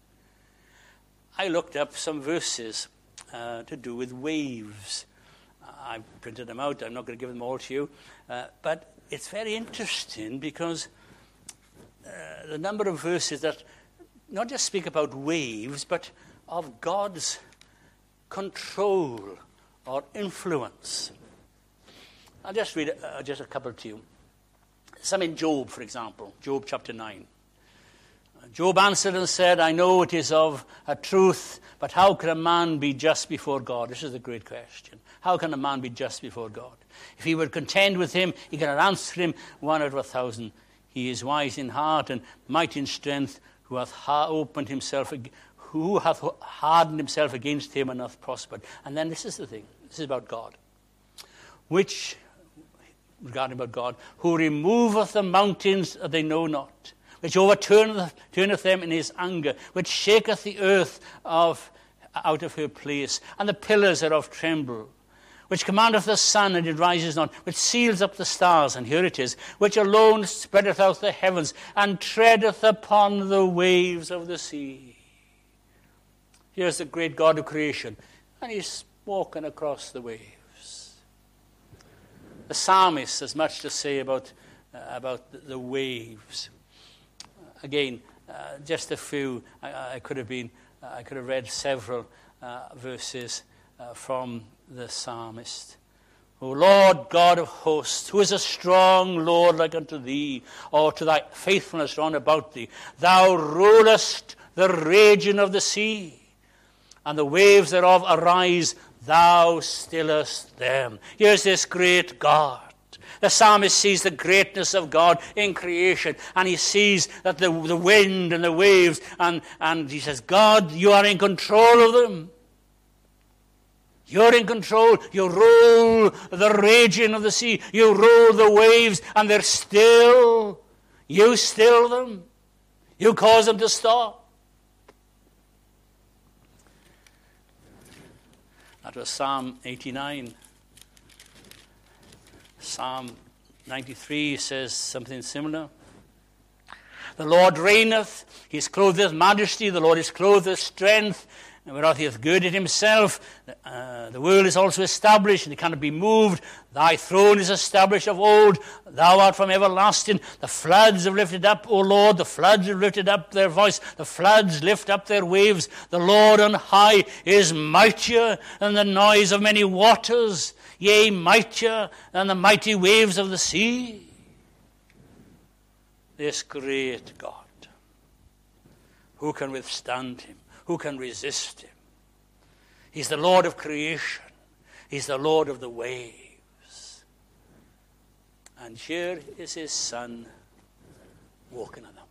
A: I looked up some verses uh, to do with waves. I printed them out. I'm not going to give them all to you. Uh, but it's very interesting because uh, the number of verses that not just speak about waves, but of God's control or influence. I'll just read uh, just a couple to you. Some in Job, for example, Job chapter nine. Job answered and said, I know it is of a truth, but how can a man be just before God? This is the great question. How can a man be just before God? If he were contend with him, he cannot answer him one out of a thousand. He is wise in heart and mighty in strength, who hath ha- opened himself, ag- who hath hardened himself against him and hath prospered. And then this is the thing. This is about God. Which, regarding about God, who removeth the mountains that they know not, which overturneth turneth them in his anger, which shaketh the earth of out of her place, and the pillars thereof tremble, which commandeth the sun, and it rises not, which seals up the stars, and here it is, which alone spreadeth out the heavens, and treadeth upon the waves of the sea. Here's the great God of creation, and he's walking across the waves. The psalmist has much to say about, uh, about the, the waves. Again, uh, just a few. I, I could have been. Uh, I could have read several uh, verses uh, from the psalmist. O Lord God of hosts, who is a strong Lord like unto thee, or to thy faithfulness round about thee? Thou rulest the raging of the sea, and the waves thereof arise, thou stillest them. Here's this great God The psalmist sees the greatness of God in creation, and he sees that the, the wind and the waves, and, and he says, God, you are in control of them. You're in control. You roll the raging of the sea. You roll the waves, and they're still. You still them. You cause them to stop. That was Psalm eighty-nine. Psalm ninety-three says something similar. The Lord reigneth, he is clothed with majesty, the Lord is clothed with strength, and whereof he hath girded himself. Uh, the world is also established, and it cannot be moved. Thy throne is established of old, thou art from everlasting. The floods have lifted up, O Lord, the floods have lifted up their voice, the floods lift up their waves. The Lord on high is mightier than the noise of many waters, yea, mightier than the mighty waves of the sea. This great God, who can withstand him? Who can resist him? He's the Lord of creation. He's the Lord of the waves. And here is his Son walking on them.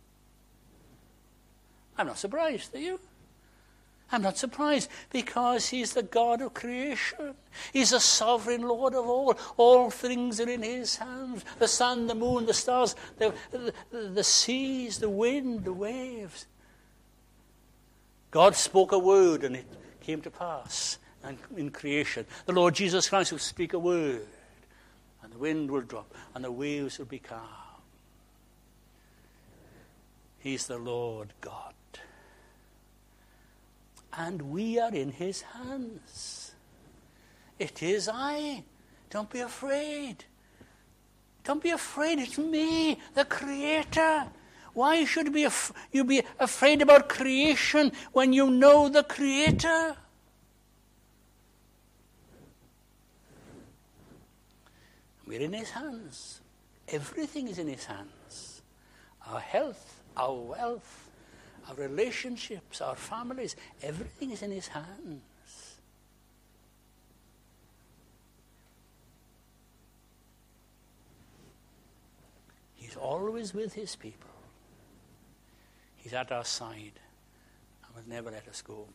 A: I'm not surprised, are you? I'm not surprised, because he's the God of creation. He's the sovereign Lord of all. All things are in his hands. The sun, the moon, the stars, the, the, the seas, the wind, the waves. God spoke a word and it came to pass and in creation. The Lord Jesus Christ will speak a word and the wind will drop and the waves will be calm. He's the Lord God. And we are in his hands. It is I. Don't be afraid. Don't be afraid. It's me, the Creator. Why should be af- you be afraid about creation when you know the Creator? We're in his hands. Everything is in his hands. Our health, our wealth, our relationships, our families, everything is in his hands. He's always with his people. He's at our side and will never let us go.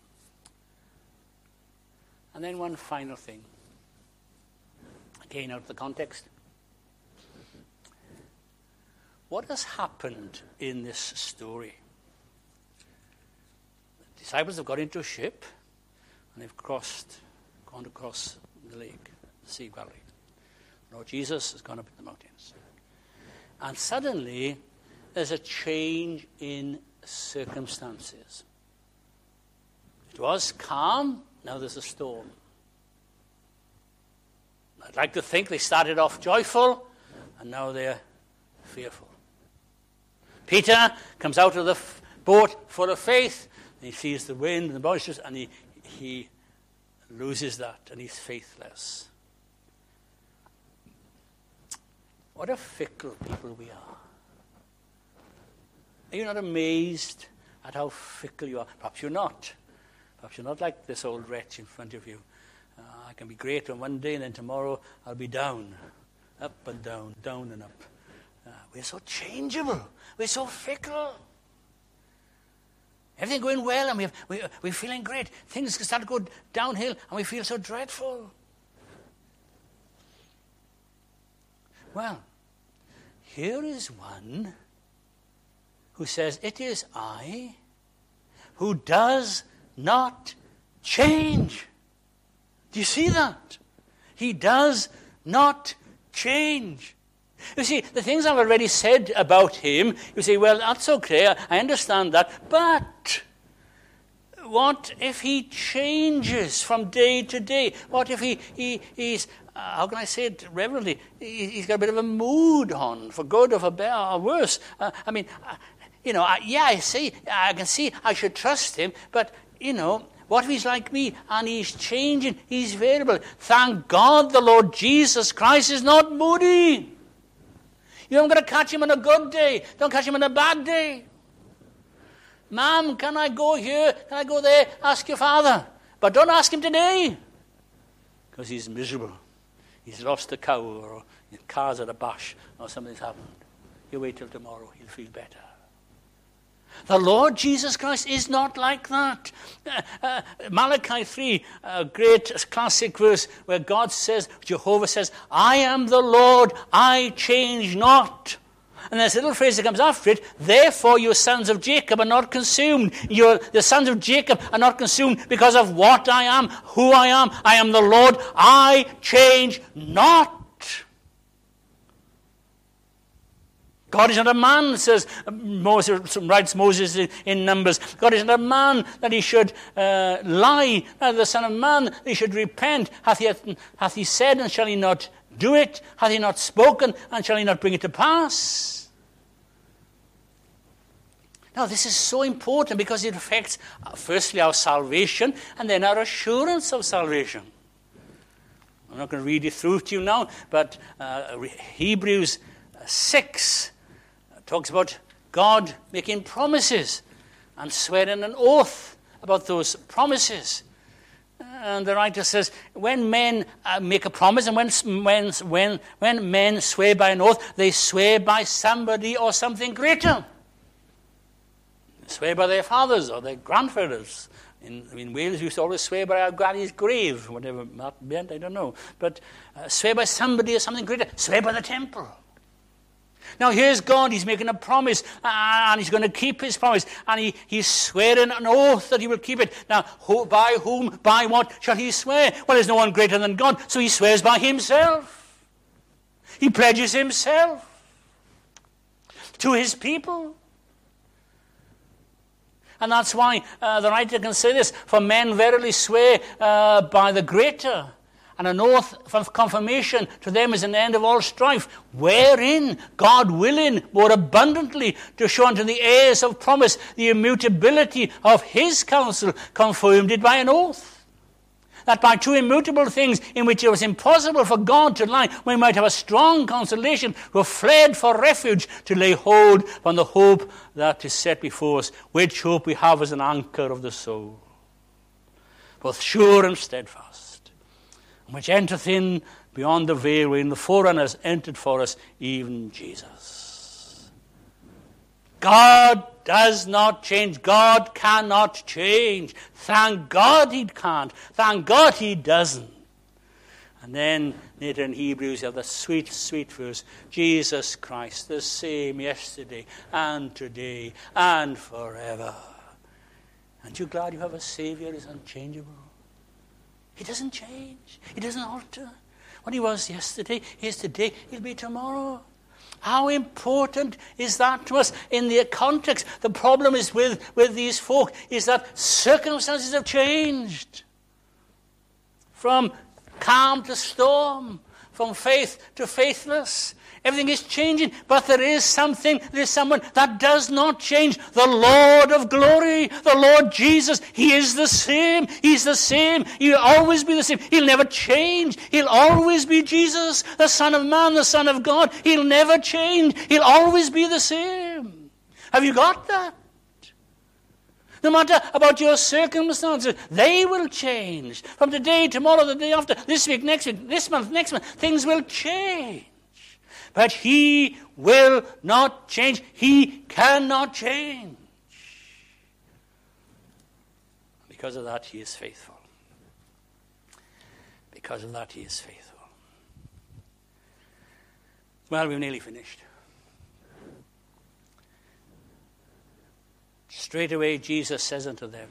A: And then one final thing, again out of the context. What has happened in this story? The disciples have got into a ship and they've crossed, gone across the lake, the sea valley. Lord Jesus has gone up in the mountains. And suddenly there's a change in circumstances. It was calm, now there's a storm. I'd like to think they started off joyful, and now they're fearful. Peter comes out of the f- boat full of faith, and he sees the wind and the boisterous, and he, he loses that, and he's faithless. What a fickle people we are. Are you not amazed at how fickle you are? Perhaps you're not. Perhaps you're not like this old wretch in front of you. Uh, I can be great on one day and then tomorrow I'll be down. Up and down, down and up. Uh, we're so changeable. We're so fickle. Everything going well and we have, we, we're feeling great. Things start to go downhill and we feel so dreadful. Well, here is one who says, it is I who does not change. Do you see that? He does not change. You see, the things I've already said about him, you say, well, that's okay, I understand that, but what if he changes from day to day? What if he, he he's, uh, how can I say it reverently, he, he's got a bit of a mood on, for good or for better or worse? Uh, I mean, uh, you know, I, yeah, I see, I can see I should trust him, but, you know, what if he's like me and he's changing, he's variable? Thank God the Lord Jesus Christ is not moody. You're not going to catch him on a good day. Don't catch him on a bad day. Ma'am, can I go here? Can I go there? Ask your father. But don't ask him today. Because he's miserable. He's lost a cow or Your car's at a bash or something's happened. You wait till tomorrow, you'll feel better. The Lord Jesus Christ is not like that. Uh, uh, Malachi three, a great classic verse where God says, Jehovah says, I am the Lord, I change not. And there's a little phrase that comes after it, therefore your sons of Jacob are not consumed. Your, the sons of Jacob are not consumed because of what I am, who I am. I am the Lord, I change not. God is not a man, says Moses, writes Moses in Numbers. God is not a man that he should uh, lie, neither the Son of Man that he should repent. Hath he, hath he said, and shall he not do it? Hath he not spoken, and shall he not bring it to pass? Now, this is so important because it affects, uh, firstly, our salvation, and then our assurance of salvation. I'm not going to read it through to you now, but uh, Hebrews six talks about God making promises and swearing an oath about those promises. And the writer says, when men uh, make a promise and when, when, when, when men swear by an oath, they swear by somebody or something greater. They swear by their fathers or their grandfathers. In, in Wales, we used to always swear by our granny's grave, whatever that meant, I don't know. But uh, swear by somebody or something greater. Swear by the temple. Now here's God, he's making a promise, and he's going to keep his promise, and he, he's swearing an oath that he will keep it. Now, who, by whom, by what shall he swear? Well, there's no one greater than God, so he swears by himself. He pledges himself to his people. And that's why uh, the writer can say this, for men verily swear uh, by the greater, and an oath of confirmation to them is an end of all strife, wherein God willing more abundantly to show unto the heirs of promise the immutability of his counsel, confirmed it by an oath. That by two immutable things in which it was impossible for God to lie, we might have a strong consolation who have fled for refuge to lay hold on the hope that is set before us, which hope we have as an anchor of the soul, both sure and steadfast, which entereth in beyond the veil, wherein the forerunners entered for us, even Jesus. God does not change. God cannot change. Thank God he can't. Thank God he doesn't. And then later in Hebrews, you have the sweet, sweet verse, Jesus Christ, the same yesterday and today and forever. Aren't you glad you have a Savior who is unchangeable? He doesn't change. He doesn't alter. What he was yesterday, he is today, he'll be tomorrow. How important is that to us in the context? The problem is with, with these folk is that circumstances have changed. From calm to storm, from faith to faithless. Everything is changing, but there is something, there is someone that does not change. The Lord of glory, the Lord Jesus, he is the same. He's the same. He'll always be the same. He'll never change. He'll always be Jesus, the Son of Man, the Son of God. He'll never change. He'll always be the same. Have you got that? No matter about your circumstances, they will change. From today, tomorrow, the day after, this week, next week, this month, next month, things will change. But he will not change. He cannot change. Because of that, he is faithful. Because of that, he is faithful. Well, we've nearly finished. Straight away, Jesus says unto them,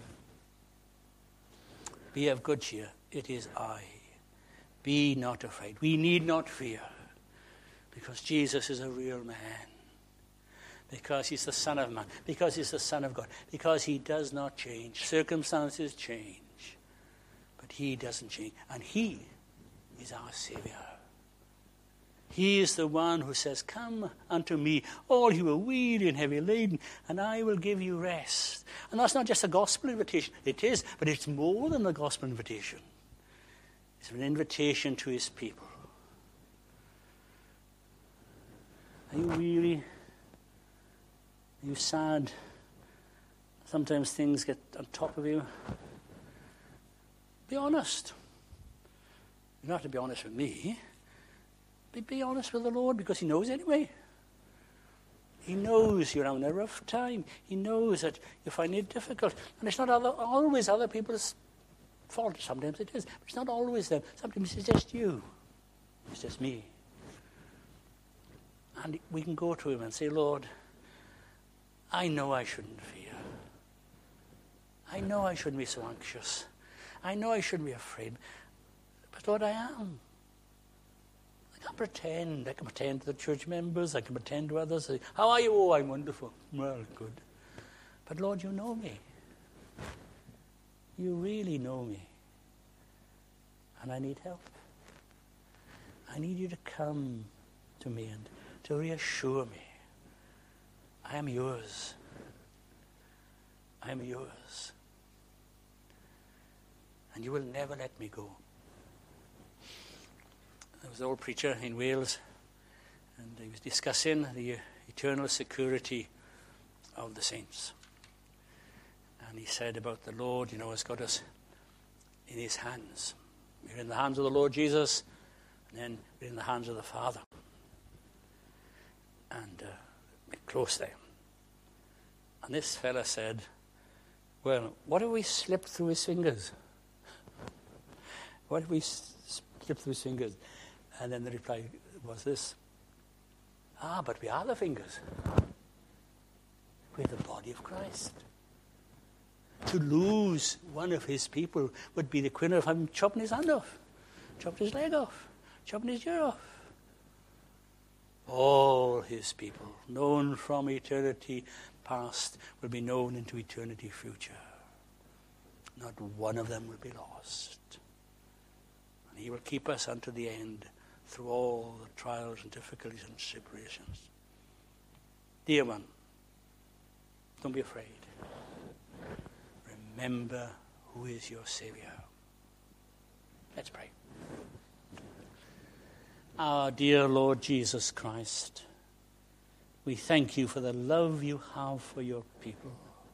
A: be of good cheer. It is I. Be not afraid. We need not fear. Because Jesus is a real man. Because he's the Son of Man. Because he's the Son of God. Because he does not change. Circumstances change. But he doesn't change. And he is our Savior. He is the one who says, come unto me, all you are weary and heavy laden, and I will give you rest. And that's not just a gospel invitation. It is, but it's more than a gospel invitation. It's an invitation to his people. Are you weary? Are you sad? Sometimes things get on top of you. Be honest. You don't have to be honest with me. Be, be honest with the Lord, because he knows anyway. He knows you're having a rough time. He knows that you find it difficult. And it's not other, always other people's fault. Sometimes it is. But it's not always them. Sometimes it's just you. It's just me. And we can go to him and say, Lord, I know I shouldn't fear. I know I shouldn't be so anxious. I know I shouldn't be afraid. But Lord, I am. I can pretend. I can pretend to the church members. I can pretend to others. Say, how are you? Oh, I'm wonderful. Well, good. But Lord, you know me. You really know me. And I need help. I need you to come to me and to reassure me. I am yours. I am yours. And you will never let me go. There was an old preacher in Wales, and he was discussing the eternal security of the saints. And he said about the Lord, you know, has got us in his hands. We're in the hands of the Lord Jesus, and then we're in the hands of the Father. And uh, we're close there. And this fella said, well, what if we slipped through his fingers? What if we slipped through his fingers? And then the reply was this. Ah, but we are the fingers. We're the body of Christ. To lose one of his people would be the equivalent of him chopping his hand off, chopping his leg off, chopping his ear off. All his people, known from eternity past, will be known into eternity future. Not one of them will be lost. And he will keep us unto the end through all the trials and difficulties and tribulations. Dear one, don't be afraid. Remember who is your Savior. Let's pray. Our dear Lord Jesus Christ, we thank you for the love you have for your people.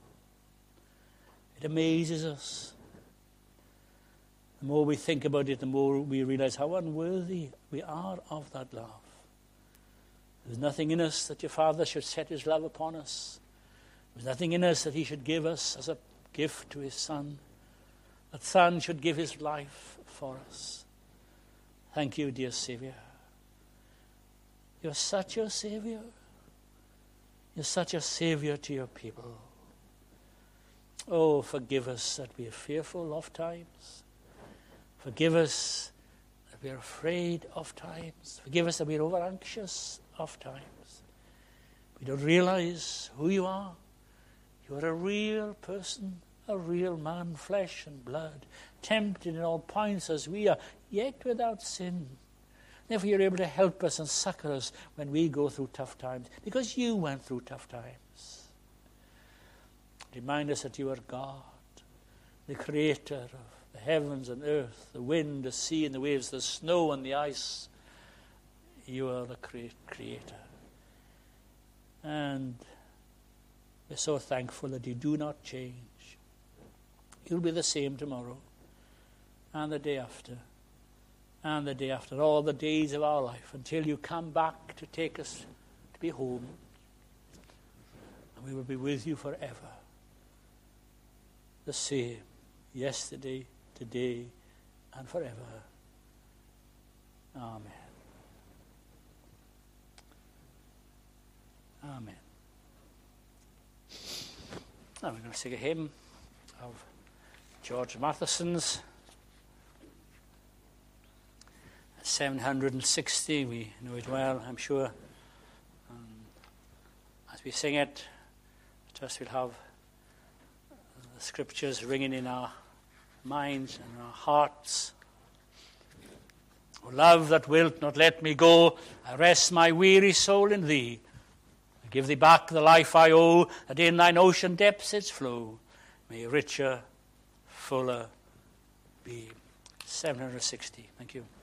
A: It amazes us. The more we think about it, the more we realize how unworthy we are of that love. There's nothing in us that your Father should set his love upon us. There's nothing in us that he should give us as a gift to his Son. That Son should give his life for us. Thank you, dear Savior. You're such a Savior. You're such a Savior to your people. Oh, forgive us that we are fearful oft times. Forgive us that we are afraid oft times. Forgive us that we are over anxious oft times. We don't realize who you are. You are a real person, a real man, flesh and blood, tempted in all points as we are, yet without sin. Therefore, you're able to help us and succor us when we go through tough times, because you went through tough times. Remind us that you are God, the creator of the heavens and earth, the wind, the sea and the waves, the snow and the ice. You are the creator. And we're so thankful that you do not change. You'll be the same tomorrow and the day after and the day after, all the days of our life, until you come back to take us to be home. And we will be with you forever. The same, yesterday, today, and forever. Amen. Amen. Now we're going to sing a hymn of George Matheson's. seven hundred sixty, we know it well, I'm sure. Um, as we sing it, I trust we'll have the scriptures ringing in our minds and our hearts. O love that wilt not let me go, I rest my weary soul in thee. I give thee back the life I owe, that in thine ocean depths its flow may richer, fuller be. seven hundred sixty. Thank you.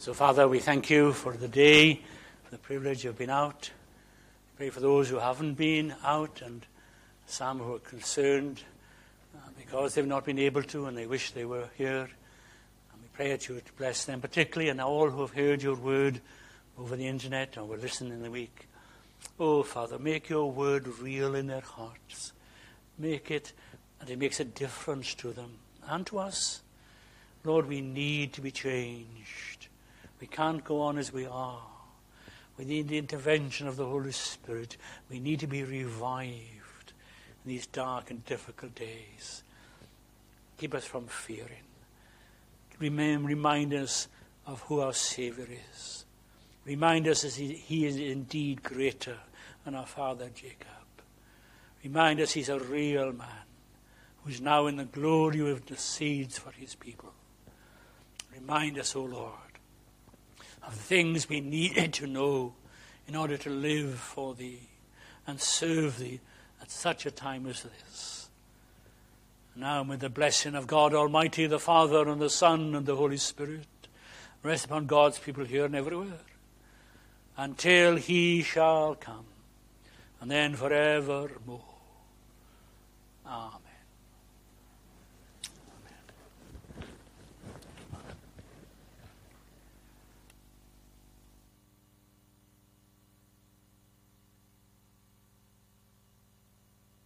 A: So, Father, we thank you for the day, for the privilege of being out. Pray for those who haven't been out and some who are concerned uh, because they've not been able to and they wish they were here. And we pray that you would bless them particularly, and all who have heard your word over the internet or will listen in the week. Oh, Father, make your word real in their hearts. Make it, and it makes a difference to them and to us. Lord, we need to be changed. We can't go on as we are. We need the intervention of the Holy Spirit. We need to be revived in these dark and difficult days. Keep us from fearing. Remind us of who our Saviour is. Remind us that he, he is indeed greater than our father Jacob. Remind us he's a real man who's now in the glory of the seeds for his people. Remind us, O Lord, of the things we needed to know in order to live for thee and serve thee at such a time as this. Now may the blessing of God Almighty, the Father and the Son and the Holy Spirit rest upon God's people here and everywhere until he shall come, and then forevermore. Amen.